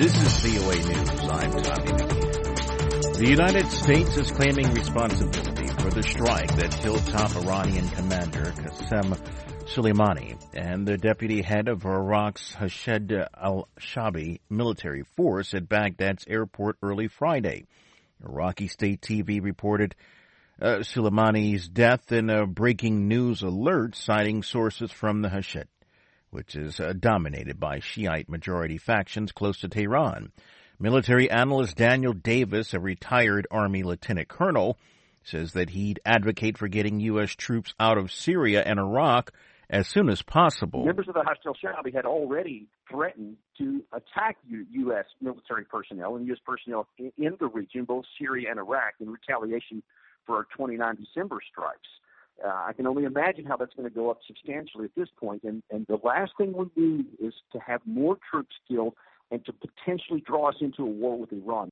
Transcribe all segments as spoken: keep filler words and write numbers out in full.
This is V O A News. I'm Tommy McKee. The United States is claiming responsibility for the strike that killed top Iranian commander Qasem Soleimani and the deputy head of Iraq's Hashed al-Shabi military force at Baghdad's airport early Friday. Iraqi state T V reported uh, Soleimani's death in a breaking news alert, citing sources from the Hashed, which is uh, dominated by Shiite majority factions close to Tehran. Military analyst Daniel Davis, a retired Army lieutenant colonel, says that he'd advocate for getting U S troops out of Syria and Iraq as soon as possible. Members of the Hashed al-Shabi had already threatened to attack U S military personnel and U S personnel in, in the region, both Syria and Iraq, in retaliation for our twenty-nine December strikes. Uh, I can only imagine how that's going to go up substantially at this point. And, and the last thing we need is to have more troops killed and to potentially draw us into a war with Iran.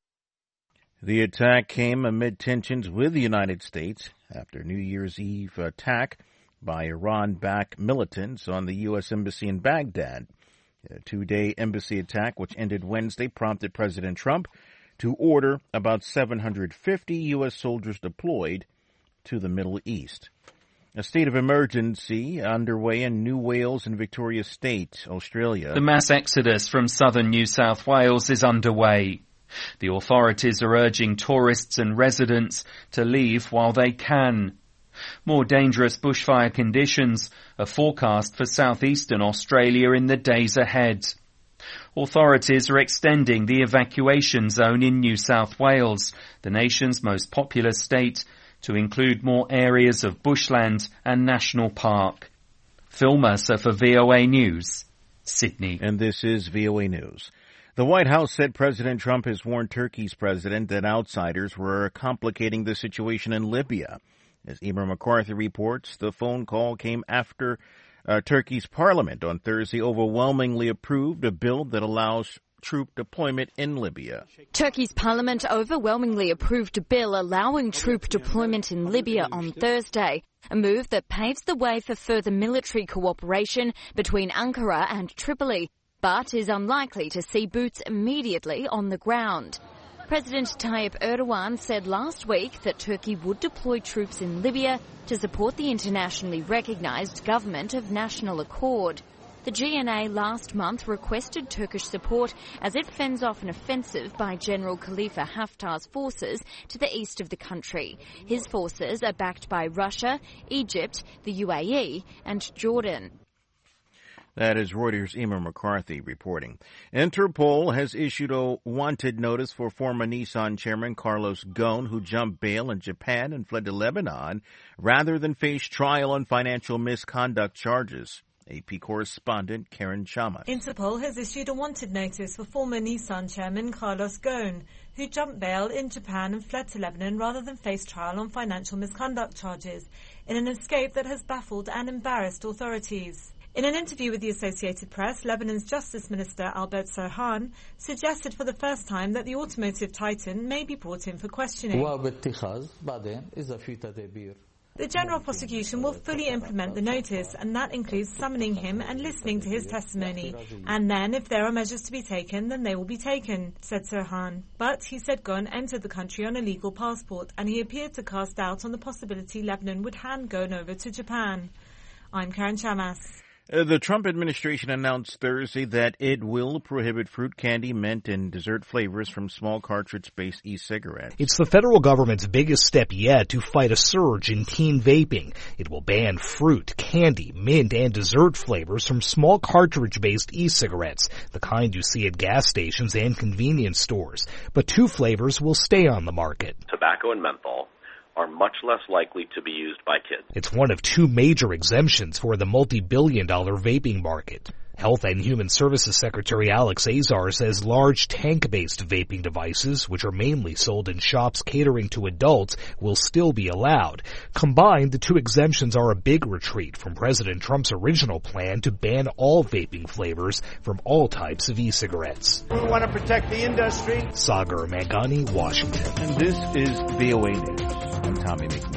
The attack came amid tensions with the United States after New Year's Eve attack by Iran-backed militants on the U S Embassy in Baghdad. A two-day embassy attack, which ended Wednesday, prompted President Trump to order about seven hundred fifty U S soldiers deployed to the Middle East. A state of emergency underway in New Wales and Victoria State, Australia. The mass exodus from southern New South Wales is underway. The authorities are urging tourists and residents to leave while they can. More dangerous bushfire conditions are forecast for southeastern Australia in the days ahead. Authorities are extending the evacuation zone in New South Wales, the nation's most populous state, to include more areas of bushland and national park. Phil Mercer for V O A News, Sydney. And this is V O A News. The White House said President Trump has warned Turkey's president that outsiders were complicating the situation in Libya. As Emer McCarthy reports, the phone call came after uh, Turkey's parliament on Thursday overwhelmingly approved a bill that allows troop deployment in Libya. Turkey's parliament overwhelmingly approved a bill allowing troop deployment in Libya on Thursday, a move that paves the way for further military cooperation between Ankara and Tripoli, but is unlikely to see boots immediately on the ground. President Tayyip Erdogan said last week that Turkey would deploy troops in Libya to support the internationally recognised government of national accord. The G N A last month requested Turkish support as it fends off an offensive by General Khalifa Haftar's forces to the east of the country. His forces are backed by Russia, Egypt, the U A E and Jordan. That is Reuters' Emer McCarthy reporting. Interpol has issued a wanted notice for former Nissan chairman Carlos Ghosn, who jumped bail in Japan and fled to Lebanon rather than face trial on financial misconduct charges. A P correspondent Karen Chamas. Interpol has issued a wanted notice for former Nissan chairman Carlos Ghosn, who jumped bail in Japan and fled to Lebanon rather than face trial on financial misconduct charges, in an escape that has baffled and embarrassed authorities. In an interview with the Associated Press, Lebanon's Justice Minister Albert Serhan suggested for the first time that the automotive titan may be brought in for questioning. The General Prosecution will fully implement the notice, and that includes summoning him and listening to his testimony. And then, if there are measures to be taken, then they will be taken, said Serhan. But he said Ghosn entered the country on a legal passport, and he appeared to cast doubt on the possibility Lebanon would hand Ghosn over to Japan. I'm Karen Chamas. Uh, the Trump administration announced Thursday that it will prohibit fruit candy, mint, and dessert flavors from small cartridge-based e-cigarettes. It's the federal government's biggest step yet to fight a surge in teen vaping. It will ban fruit, candy, mint, and dessert flavors from small cartridge-based e-cigarettes, the kind you see at gas stations and convenience stores. But two flavors will stay on the market. Tobacco and menthol are much less likely to be used by kids. It's one of two major exemptions for the multi-billion dollar vaping market. Health and Human Services Secretary Alex Azar says large tank-based vaping devices, which are mainly sold in shops catering to adults, will still be allowed. Combined, the two exemptions are a big retreat from President Trump's original plan to ban all vaping flavors from all types of e-cigarettes. We want to protect the industry. Sagar Mangani, Washington. And this is V O A News. I'm Tommy McKee.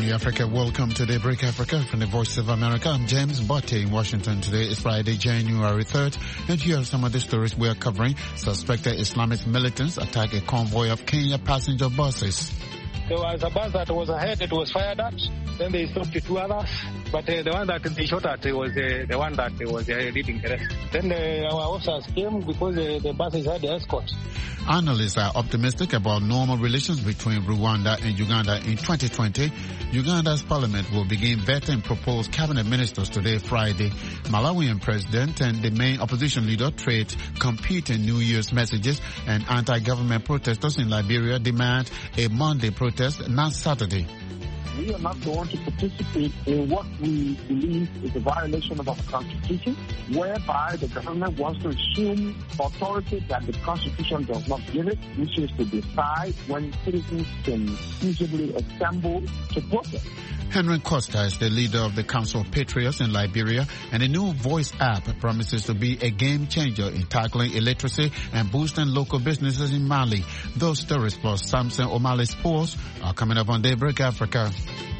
Hi, Africa. Welcome to Daybreak Africa from the Voice of America. I'm James Botte in Washington. Today is Friday, January third, and here are some of the stories we are covering. Suspected Islamist militants attack a convoy of Kenya passenger buses. There was a bus that was ahead, it was fired at. Then they stopped the two others. But uh, the one that they shot at was uh, the one that was uh, leading the rest. Then uh, our officers came because uh, the buses had the escort. Analysts are optimistic about normal relations between Rwanda and Uganda in twenty twenty. Uganda's parliament will begin vetting proposed cabinet ministers today, Friday. Malawian president and the main opposition leader trade competing New Year's messages, and anti-government protesters in Liberia demand a Monday protest, not Saturday. We are not going to participate in what we believe is a violation of our Constitution, whereby the government wants to assume authority that the Constitution does not give it, which is to decide when citizens can feasibly assemble to protest. Henry Costa is the leader of the Council of Patriots in Liberia, and a new voice app promises to be a game changer in tackling illiteracy and boosting local businesses in Mali. Those stories plus Samson O'Malley's Sports are coming up on Daybreak Africa.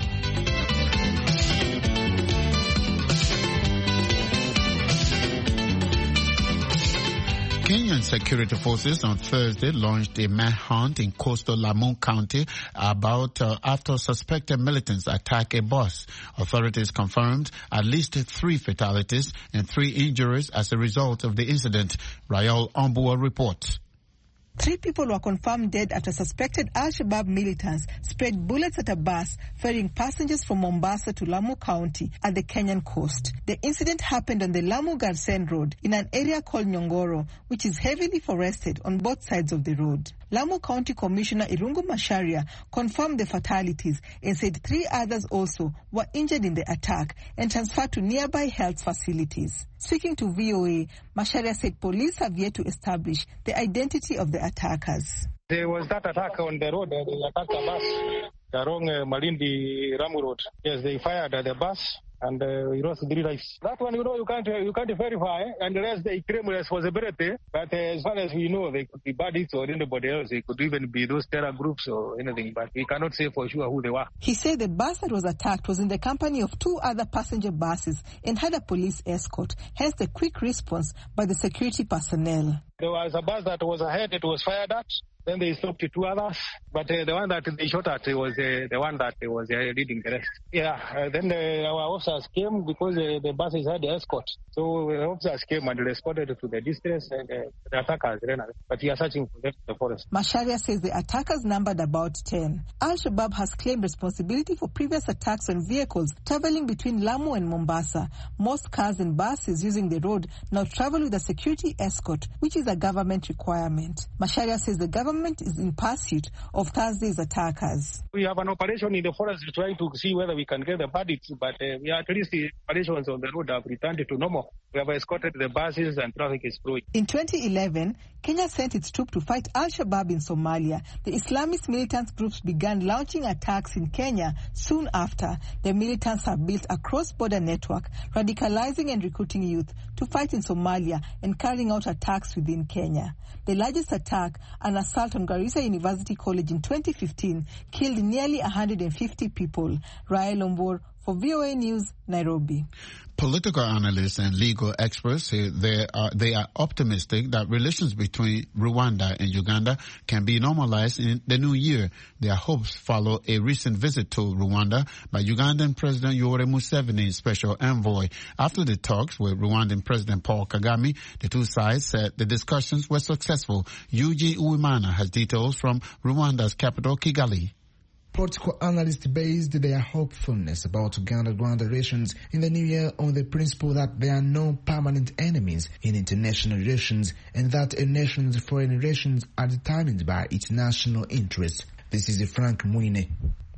Kenyan security forces on Thursday launched a manhunt in coastal Lamu County about uh, after suspected militants attacked a bus. Authorities confirmed at least three fatalities and three injuries as a result of the incident. Raul Ombua reports. Three people were confirmed dead after suspected Al-Shabaab militants sprayed bullets at a bus ferrying passengers from Mombasa to Lamu County at the Kenyan coast. The incident happened on the Lamu-Garsen Road in an area called Nyongoro, which is heavily forested on both sides of the road. Lamu County Commissioner Irungu Macharia confirmed the fatalities and said three others also were injured in the attack and transferred to nearby health facilities. Speaking to V O A, Macharia said police have yet to establish the identity of the attackers. There was that attack on the road. They attacked a bus along uh, Malindi Ramu Road. Yes, they fired at the bus and uh, we lost three lives. That one, you know, you can't you can't verify, and the rest they claim responsibility. But uh, as far as we know, they could be bandits or anybody else. They could even be those terror groups or anything. But we cannot say for sure who they were. He said the bus that was attacked was in the company of two other passenger buses and had a police escort. Hence the quick response by the security personnel. There was a bus that was ahead. It was fired at. Then they stopped the two others. But uh, the one that they shot at was uh, the one that was uh, leading the rest. Yeah, uh, then the, our officers came because uh, the buses had the escort. So the officers came and responded to the distress and uh, the attackers ran away. But we are searching for them in the forest. Macharia says the attackers numbered about ten. Al-Shabaab has claimed responsibility for previous attacks on vehicles traveling between Lamu and Mombasa. Most cars and buses using the road now travel with a security escort, which is a government requirement. Macharia says the government is in pursuit of Thursday's attackers. We have an operation in the forest trying to see whether we can get the bandits, but uh, we are, at least the operations on the road have returned to normal. We have escorted the buses and traffic is flowing. In twenty eleven, Kenya sent its troops to fight Al-Shabaab in Somalia. The Islamist militant groups began launching attacks in Kenya soon after. The militants have built a cross-border network, radicalizing and recruiting youth to fight in Somalia and carrying out attacks within Kenya. The largest attack, an assault on Garissa University College in twenty fifteen, killed nearly one hundred fifty people. Rael Ombor for V O A News, Nairobi. Political analysts and legal experts say they are, they are optimistic that relations between Rwanda and Uganda can be normalized in the new year. Their hopes follow a recent visit to Rwanda by Ugandan President Yoweri Museveni's special envoy. After the talks with Rwandan President Paul Kagame, the two sides said the discussions were successful. Eugene Uwimana has details from Rwanda's capital, Kigali. Political analysts based their hopefulness about Uganda-Rwanda relations in the new year on the principle that there are no permanent enemies in international relations and that a nation's foreign relations are determined by its national interests. This is Frank Mwine.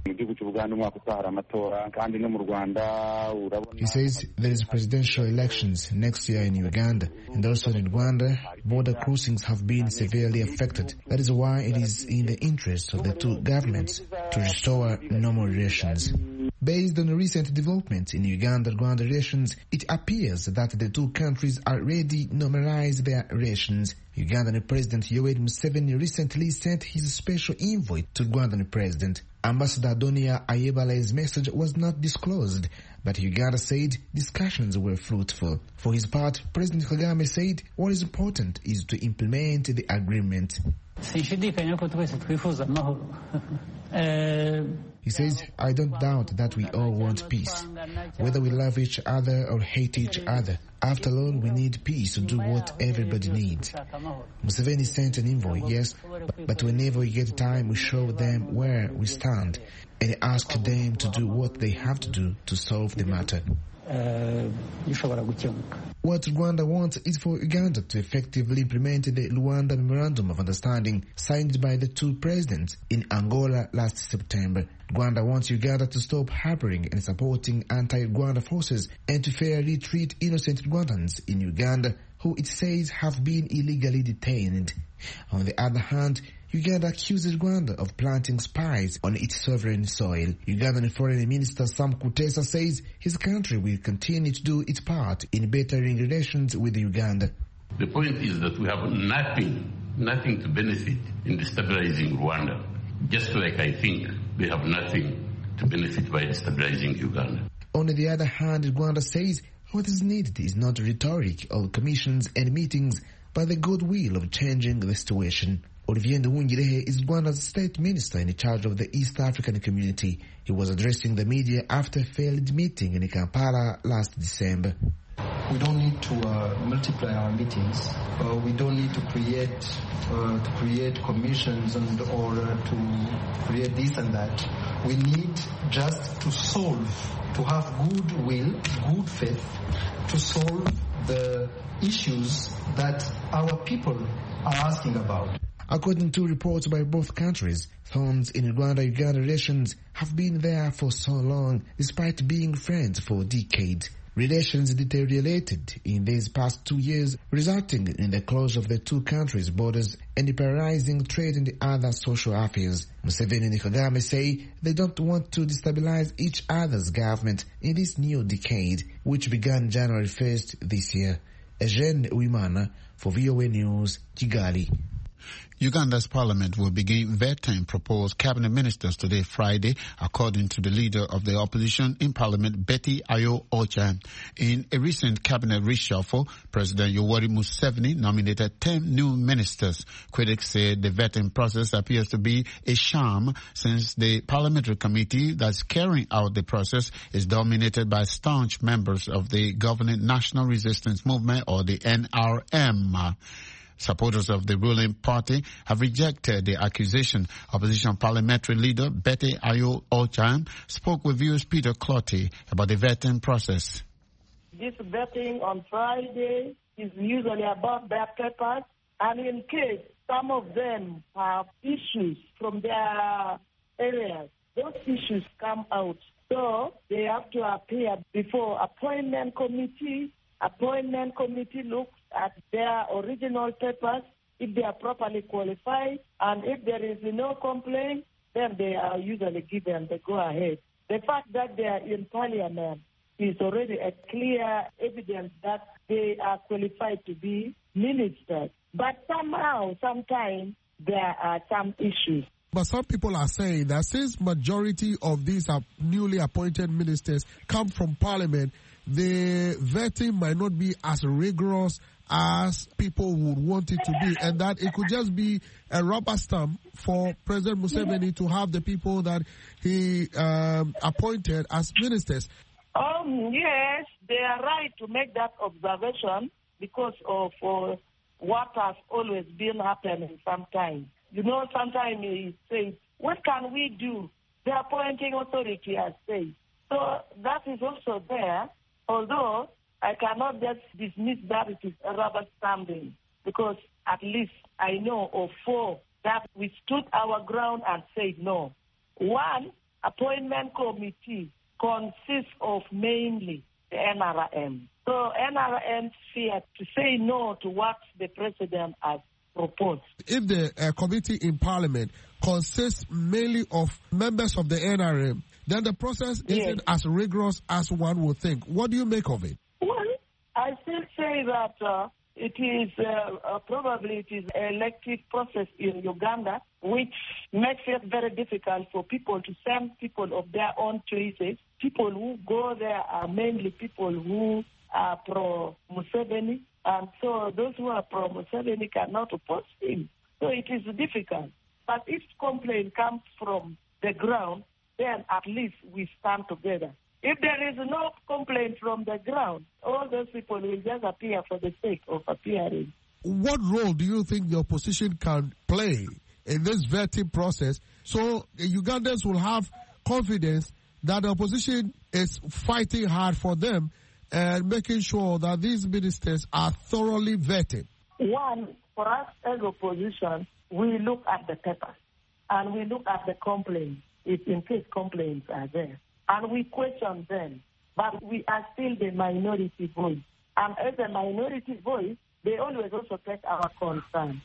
He says there is presidential elections next year in Uganda, and also in Rwanda, border crossings have been severely affected. That is why it is in the interest of the two governments to restore normal relations. Based on recent developments in Uganda-Rwanda relations, it appears that the two countries are ready to normalize their relations. Ugandan President Yoweri Museveni recently sent his special envoy to Rwandan President Ambassador Donia Ayebale's message was not disclosed, but Uganda said discussions were fruitful. For his part, President Kagame said what is important is to implement the agreement. He says, I don't doubt that we all want peace, whether we love each other or hate each other. After all, we need peace to do what everybody needs. Museveni sent an envoy, yes, but whenever we get time, we show them where we stand and ask them to do what they have to do to solve the matter. What Rwanda wants is for Uganda to effectively implement the Luanda Memorandum of Understanding signed by the two presidents in Angola last September. Rwanda wants Uganda to stop harboring and supporting anti-Rwanda forces and to fairly treat innocent Rwandans in Uganda who it says have been illegally detained. On the other hand, Uganda accuses Rwanda of planting spies on its sovereign soil. Ugandan Foreign Minister Sam Kutesa says his country will continue to do its part in bettering relations with Uganda. The point is that we have nothing, nothing to benefit in destabilizing Rwanda, just like I think they have nothing to benefit by destabilizing Uganda. On the other hand, Rwanda says what is needed is not rhetoric or commissions and meetings, but the goodwill of changing the situation. Olivier Nduhungirehe is Rwanda's state minister in charge of the East African community. He was addressing the media after a failed meeting in Kampala last December. We don't need to uh, multiply our meetings. Uh, we don't need to create uh, to create commissions and or uh, to create this and that. We need just to solve, to have goodwill, good faith, to solve the issues that our people are asking about. According to reports by both countries, thorns in Rwanda-Uganda relations have been there for so long, despite being friends for decades. Relations deteriorated in these past two years, resulting in the closure of the two countries' borders and the paralyzing trade and other social affairs. Museveni and Kagame say they don't want to destabilize each other's government in this new decade, which began January first this year. Eugene Uimana for V O A News, Kigali. Uganda's parliament will begin vetting proposed cabinet ministers today, Friday, according to the leader of the opposition in parliament, Betty Ayo Ocha. In a recent cabinet reshuffle, President Yoweri Museveni nominated ten new ministers. Critics say the vetting process appears to be a sham since the parliamentary committee that's carrying out the process is dominated by staunch members of the governing National Resistance Movement, or the N R M. Supporters of the ruling party have rejected the accusation. Opposition parliamentary leader Betty Ayo Ocha spoke with viewers Peter Clotty about the vetting process. This vetting on Friday is usually about their papers, and in case some of them have issues from their areas, those issues come out. So they have to appear before appointment committee. Appointment committee looks at their original papers, if they are properly qualified, and if there is no complaint, then they are usually given the go-ahead. The fact that they are in parliament is already a clear evidence that they are qualified to be ministers. But somehow, sometimes, there are some issues. But some people are saying that since majority of these are newly appointed ministers come from parliament, the vetting might not be as rigorous as people would want it to be, and that it could just be a rubber stamp for President Museveni to have the people that he um, appointed as ministers. Um, yes, they are right to make that observation because of uh, what has always been happening sometimes. You know, sometimes he says, what can we do? The appointing authority has said. So that is also there, although I cannot just dismiss that it is a rubber stamping, because at least I know of four that we stood our ground and said no. One, appointment committee consists of mainly the N R M. So N R M feared to say no to what the president has proposed. If the uh, committee in parliament consists mainly of members of the N R M, then the process yes. isn't as rigorous as one would think. What do you make of it? Well, I still say that uh, it is uh, uh, probably it is an elective process in Uganda, which makes it very difficult for people to send people of their own choices. People who go there are mainly people who are pro-Museveni, and so those who are pro-Museveni cannot oppose him. So it is difficult. But if complaint comes from the ground, then at least we stand together. If there is no complaint from the ground, all those people will just appear for the sake of appearing. What role do you think the opposition can play in this vetting process so the Ugandans will have confidence that the opposition is fighting hard for them and making sure that these ministers are thoroughly vetted? One, for us as opposition, we look at the papers and we look at the complaints, if in case complaints are there. And we question them, but we are still the minority voice. And as a minority voice, they always also take our concern.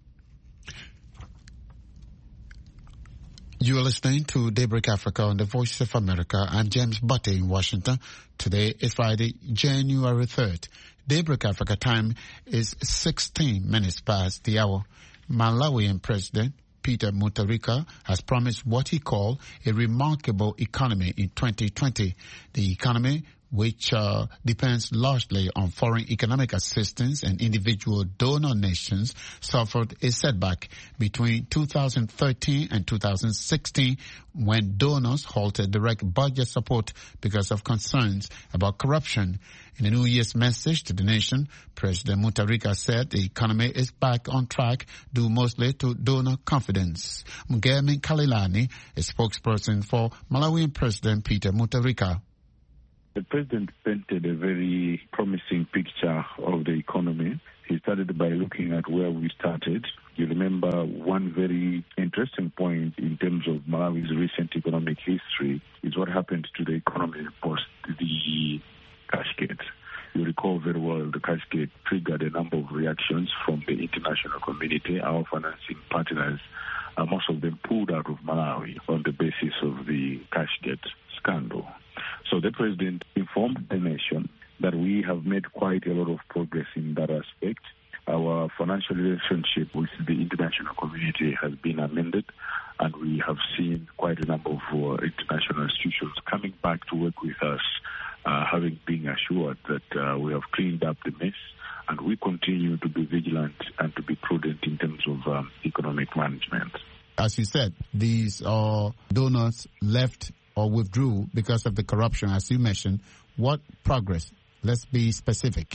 You are listening to Daybreak Africa on the Voice of America. I'm James Butte in Washington. Today is Friday, January third. Daybreak Africa time is sixteen minutes past the hour. Malawian President Peter Mutharika has promised what he called a remarkable economy in twenty twenty. The economy, which uh, depends largely on foreign economic assistance and individual donor nations, suffered a setback between two thousand thirteen and two thousand sixteen when donors halted direct budget support because of concerns about corruption. In a New Year's message to the nation, President Mutharika said the economy is back on track due mostly to donor confidence. Mugemi Kalilani, a spokesperson for Malawian President Peter Mutharika. The president painted a very promising picture of the economy. He started by looking at where we started. You remember one very interesting point in terms of Malawi's recent economic history is what happened to the economy post the cash gate. You recall very well the cash gate triggered a number of reactions from the international community, our financing partners. Uh, most of them pulled out of Malawi on the basis of the cash gate scandal. So the president informed the nation that we have made quite a lot of progress in that aspect. Our financial relationship with the international community has been amended, and we have seen quite a number of uh, international institutions coming back to work with us, uh, having been assured that uh, we have cleaned up the mess, and we continue to be vigilant and to be prudent in terms of um, economic management. As you said, these uh, donors left or withdrew because of the corruption, as you mentioned. What progress? Let's be specific.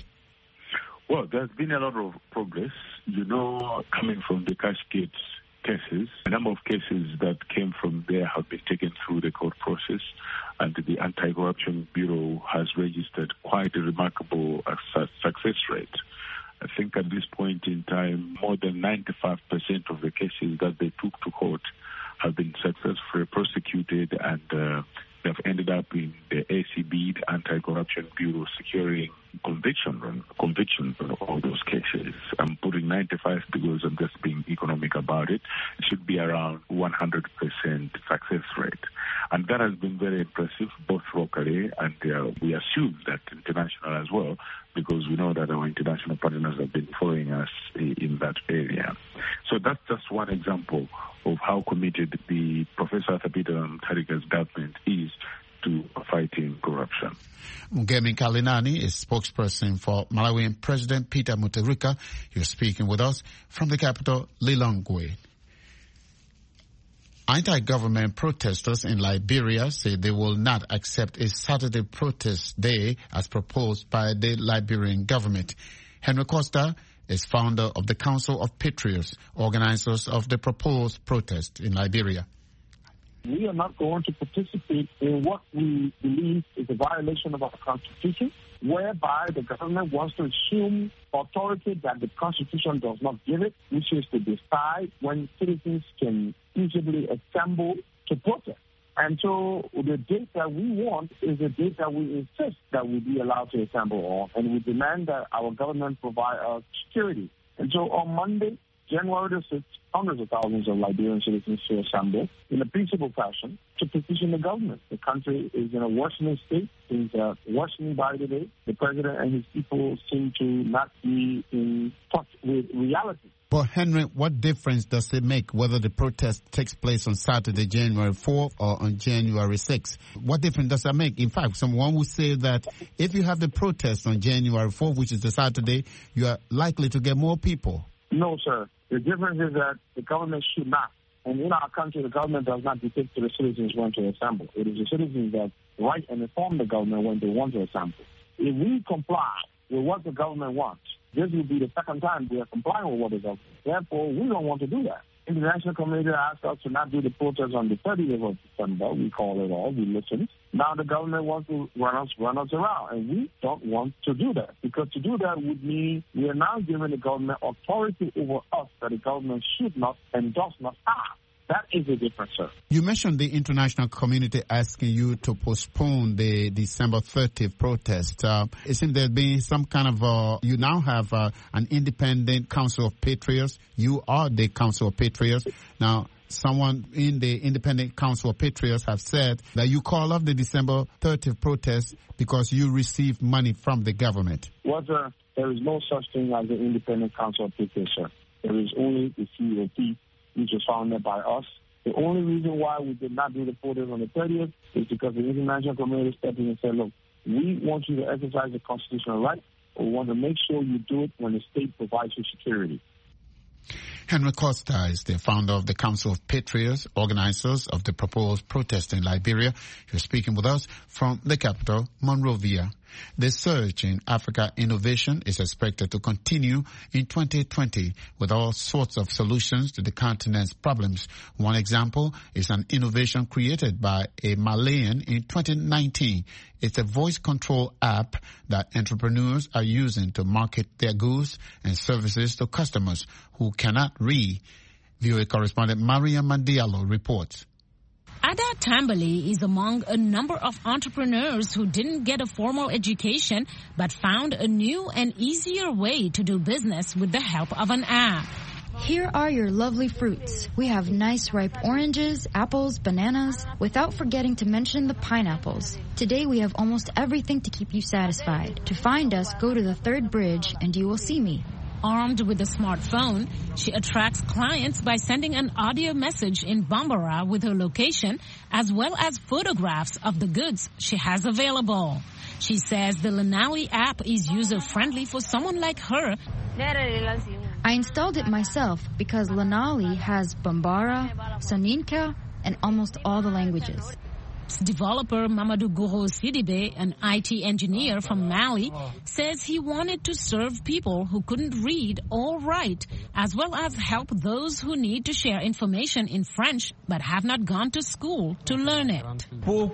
Well, there's been a lot of progress. You know, coming from the cash gate cases, a number of cases that came from there have been taken through the court process, and the Anti-Corruption Bureau has registered quite a remarkable uh, success rate. I think at this point in time, more than ninety-five percent of the cases that they took to court have been successfully prosecuted, and uh, they've ended up in the A C B, the Anti-Corruption Bureau, securing conviction on convictions on all those cases. I'm putting ninety-five because I'm just being economic about it. It should be around one hundred percent success rate. And that has been very impressive, both locally and uh, we assume that international as well, because we know that our international partners have been following us in that area. So that's just one example of how committed the Professor Peter Mutharika's government is to fighting corruption. Mugemi Kalinani is spokesperson for Malawian President Peter Mutharika. He was speaking with us from the capital, Lilongwe. Anti-government protesters in Liberia say they will not accept a Saturday protest day as proposed by the Liberian government. Henry Costa is founder of the Council of Patriots, organizers of the proposed protest in Liberia. We are not going to participate in what we believe is a violation of our Constitution, whereby the government wants to assume authority that the Constitution does not give it, which is to decide when citizens can easily assemble to protest. And so the date that we want is the date that we insist that we be allowed to assemble on, and we demand that our government provide us security. And so on Monday, January the sixth, hundreds of thousands of Liberian citizens to assemble in a peaceable fashion to petition the government. The country is in a worsening state. Things are worsening by the day. The president and his people seem to not be in touch with reality. But Henry, what difference does it make whether the protest takes place on Saturday, January fourth, or on January sixth? What difference does that make? In fact, someone would say that if you have the protest on January fourth, which is the Saturday, you are likely to get more people. No, sir. The difference is that the government should not. And in our country, the government does not dictate to the citizens when to assemble. It is the citizens that write and inform the government when they want to assemble. If we comply with what the government wants, this will be the second time we are complying with what the government. Therefore, we don't want to do that. The international community asked us to not do the protest on the thirtieth of December. We call it all. We listened. Now the government wants to run us, run us around, and we don't want to do that. Because to do that would mean we are now giving the government authority over us that the government should not and does not have. That is the difference, sir. You mentioned the international community asking you to postpone the December thirtieth protest. Uh, it seems there's been some kind of, uh, you now have uh, an independent Council of Patriots. You are the Council of Patriots. Now, someone in the Independent Council of Patriots have said that you call off the December thirtieth protest because you received money from the government. Well, sir, there is no such thing as the Independent Council of Patriots, sir. There is only the C O P, which was founded by us. The only reason why we did not do the protest on the thirtieth is because the international community stepped in and said, look, we want you to exercise the constitutional right, but we want to make sure you do it when the state provides you security. Henry Costa is the founder of the Council of Patriots, organizers of the proposed protest in Liberia. You're speaking with us from the capital, Monrovia. The surge in Africa innovation is expected to continue in twenty twenty with all sorts of solutions to the continent's problems. One example is an innovation created by a Malayan in twenty nineteen. It's a voice control app that entrepreneurs are using to market their goods and services to customers who cannot read. V O A correspondent Maria Mandialo reports. Ada Tambali is among a number of entrepreneurs who didn't get a formal education but found a new and easier way to do business with the help of an app. Here are your lovely fruits. We have nice ripe oranges, apples, bananas, without forgetting to mention the pineapples. Today we have almost everything to keep you satisfied. To find us, go to the third bridge and you will see me. Armed with a smartphone, she attracts clients by sending an audio message in Bambara with her location, as well as photographs of the goods she has available. She says the Lanali app is user-friendly for someone like her. I installed it myself because Lanali has Bambara, Saninka, and almost all the languages. Developer Mamadou Goro Sidibe, an I T engineer from Mali, says he wanted to serve people who couldn't read or write, as well as help those who need to share information in French but have not gone to school to learn it.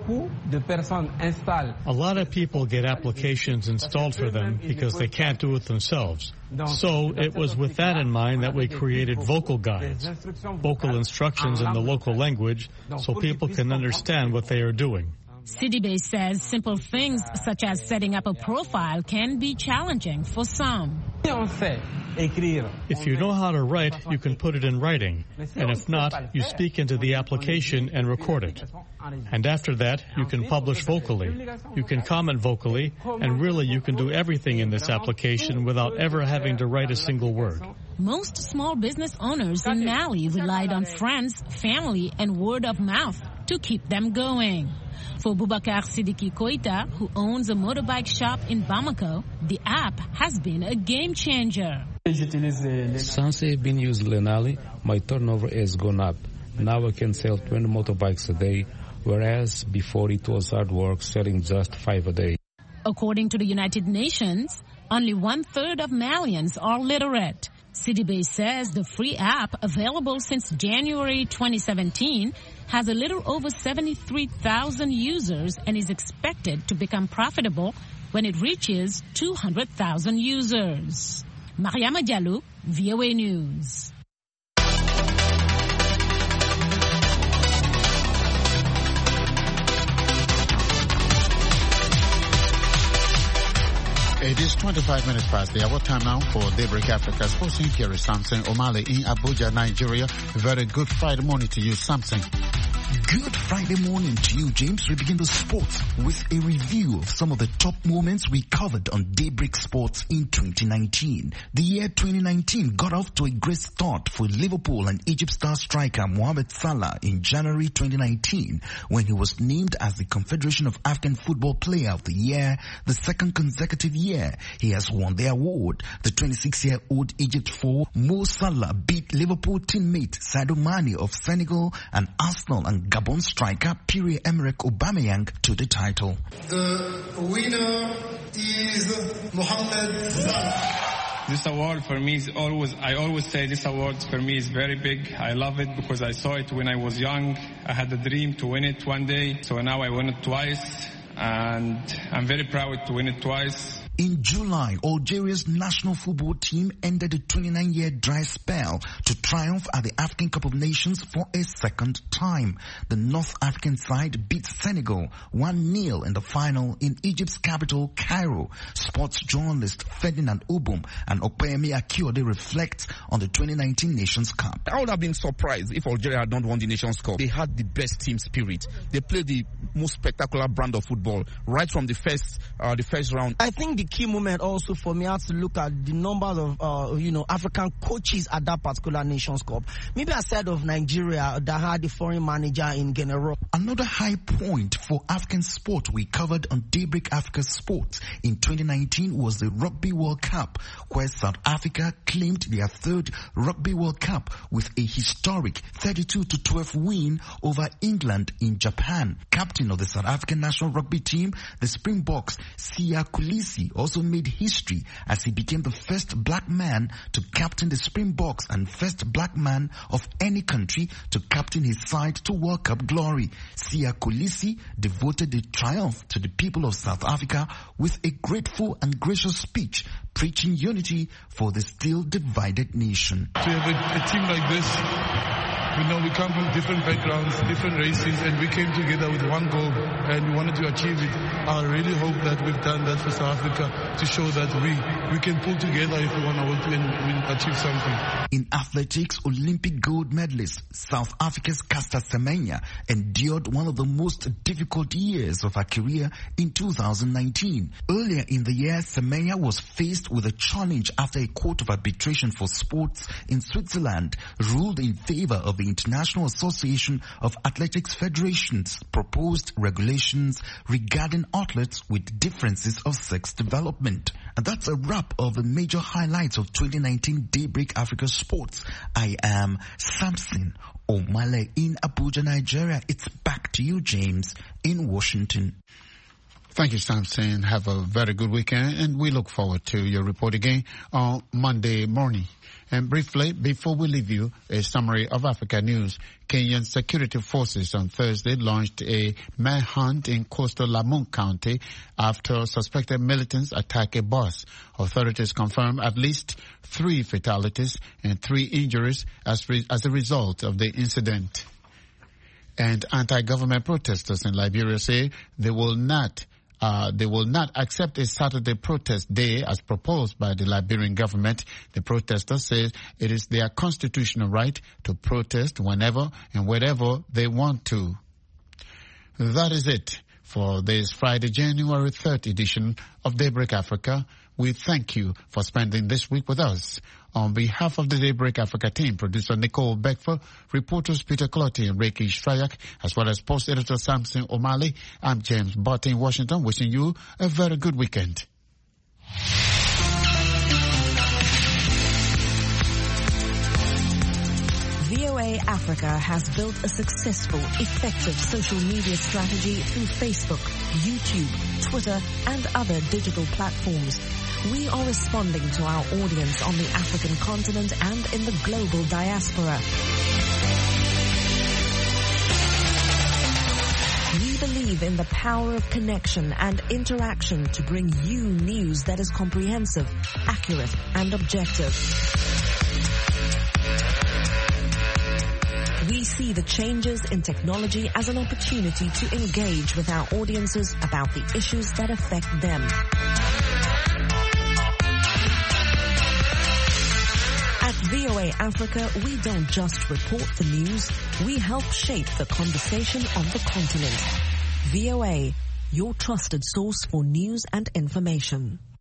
A lot of people get applications installed for them because they can't do it themselves. So it was with that in mind that we created vocal guides, vocal instructions in the local language so people can understand what they are doing. Sidibe says simple things such as setting up a profile can be challenging for some. If you know how to write, you can put it in writing. And if not, you speak into the application and record it. And after that, you can publish vocally. You can comment vocally, and really you can do everything in this application without ever having to write a single word. Most small business owners in Mali relied on friends, family, and word of mouth to keep them going. For Boubacar Sidiki Koita, who owns a motorbike shop in Bamako, the app has been a game changer. Since I've been using Lanali, my turnover has gone up. Now I can sell twenty motorbikes a day, whereas before it was hard work selling just five a day. According to the United Nations, only one-third of Malians are literate. Sidibe says the free app, available since January twenty seventeen, has a little over seventy-three thousand users and is expected to become profitable when it reaches two hundred thousand users. Mariama Diallo, V O A News. It is twenty-five minutes past the hour. Time now for Daybreak Africa Sports. Here is Samson Omale in Abuja, Nigeria. Very good Friday morning to you, Samson. Good Friday morning to you, James. We begin the sports with a review of some of the top moments we covered on Daybreak Sports in twenty nineteen. The year twenty nineteen got off to a great start for Liverpool and Egypt star striker Mohamed Salah in January twenty nineteen when he was named as the Confederation of African Football Player of the Year, the second consecutive year he has won the award. The twenty-six-year-old Egypt four Mo Salah beat Liverpool teammate Sadio Mane of Senegal and Arsenal and Gabon striker Pierre-Emerick Aubameyang to the title. The winner is Mohamed Salah. This award for me is always, I always say this award for me is very big. I love it because I saw it when I was young. I had a dream to win it one day, so now I won it twice, and I'm very proud to win it twice. In July, Algeria's national football team ended the twenty-nine-year dry spell to triumph at the African Cup of Nations for a second time. The North African side beat Senegal one nil in the final in Egypt's capital, Cairo. Sports journalist Ferdinand Obum and Opeyemi Akiode reflect on the twenty nineteen Nations Cup. I would have been surprised if Algeria had not won the Nations Cup. They had the best team spirit. They played the most spectacular brand of football right from the first, uh, the first round. I think the key moment also for me has to look at the number of uh, you know African coaches at that particular Nations Cup. Maybe aside of Nigeria that had the foreign manager in Guinea. Another high point for African sport we covered on Daybreak Africa Sports in twenty nineteen was the Rugby World Cup, where South Africa claimed their third Rugby World Cup with a historic thirty-two to twelve win over England in Japan. Captain of the South African national rugby team, the Springboks, Siya Kolisi, also made history as he became the first black man to captain the Springboks and first black man of any country to captain his side to World Cup glory. Siya Kolisi devoted the triumph to the people of South Africa with a grateful and gracious speech, preaching unity for the still divided nation. To have a, a team like this, we know we come from different backgrounds, different races, and we came together with one goal, and we wanted to achieve it. I really hope that we've done that for South Africa to show that we, we can pull together if we want to work and we achieve something. In athletics, Olympic gold medalist South Africa's Caster Semenya endured one of the most difficult years of her career in two thousand nineteen. Earlier in the year, Semenya was faced with a challenge after a court of arbitration for sports in Switzerland ruled in favor of the International Association of Athletics Federations proposed regulations regarding athletes with differences of sex development. And that's a wrap of the major highlights of twenty nineteen Daybreak Africa Sports. I am Samson Omale in Abuja, Nigeria. It's back to you, James, in Washington. Thank you, Samson. Have a very good weekend, and we look forward to your report again on Monday morning. And briefly, before we leave you, a summary of Africa news. Kenyan security forces on Thursday launched a manhunt in coastal Lamu County after suspected militants attacked a bus. Authorities confirmed at least three fatalities and three injuries as, re- as a result of the incident. And anti-government protesters in Liberia say they will not Uh, they will not accept a Saturday protest day as proposed by the Liberian government. The protesters say it is their constitutional right to protest whenever and wherever they want to. That is it for this Friday, January third edition of Daybreak Africa. We thank you for spending this week with us. On behalf of the Daybreak Africa team, producer Nicole Beckford, reporters Peter Clotty and Reiki Shrayak, as well as post editor Samson O'Malley, I'm James Barton in Washington, wishing you a very good weekend. V O A Africa has built a successful, effective social media strategy through Facebook, YouTube, Twitter, and other digital platforms. We are responding to our audience on the African continent and in the global diaspora. We believe in the power of connection and interaction to bring you news that is comprehensive, accurate, and objective. We see the changes in technology as an opportunity to engage with our audiences about the issues that affect them. O A Africa, we don't just report the news, we help shape the conversation on the continent. V O A, your trusted source for news and information.